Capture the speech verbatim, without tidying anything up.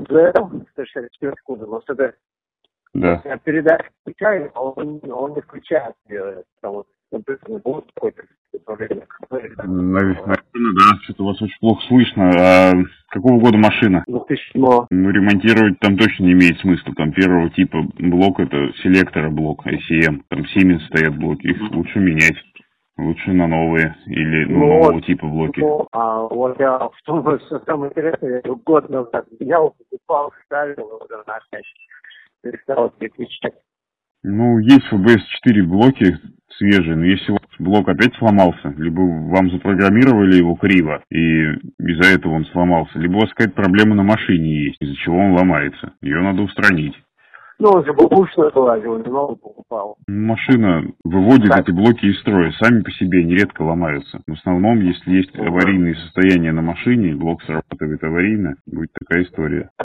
зэм, сто шестьдесят четыре года, но это Да. я передачу включаю, а он, он не включает. Там вот будет какой-то управление. Наверное, да. Что-то вас очень плохо слышно. А какого года машина? две тысячи седьмого. Ну, ремонтировать там точно не имеет смысла. Там первого типа блок, это селектора блок, ай си эм. Там Siemens стоят блоки, их лучше менять. Лучше на новые или ну, Ну, нового вот, типа блоки. Ну, а вот я в том, что самое интересное, я год назад менял, покупал, ставил его на опять. Перестал переключать. Ну, есть в бэ эс четыре блоки свежие, но если у вас блок опять сломался, либо вам запрограммировали его криво, и из-за этого он сломался, либо у вас какая-то проблема на машине есть, из-за чего он ломается. Ее надо устранить. Ну, он же бабушка была, его немного покупал. Машина выводит Так. эти блоки из строя. Сами по себе нередко ломаются. В основном, если есть аварийные состояния на машине, блок срабатывает аварийно, будет такая история.